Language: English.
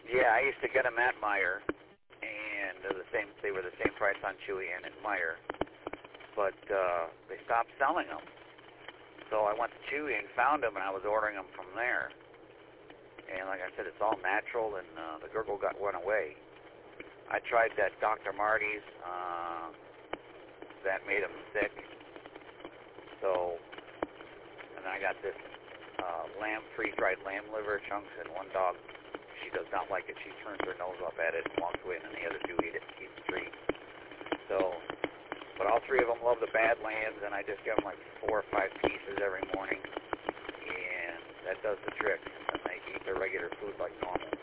Yeah, I used to get them at Meijer, and they were the same price on Chewy and at Meijer, but they stopped selling them. So I went to Chewy and found them, and I was ordering them from there. And like I said, it's all natural, and the gurgle went away. I tried that Dr. Marty's, that made them sick. So, and I got this freeze-dried lamb liver chunks, and one dog, she does not like it. She turns her nose up at it and walks away, and then the other two eat it and keep the treat. So, but all three of them love the Badlands, and I just give them like 4 or 5 pieces every morning, and that does the trick. And they eat their regular food like normal.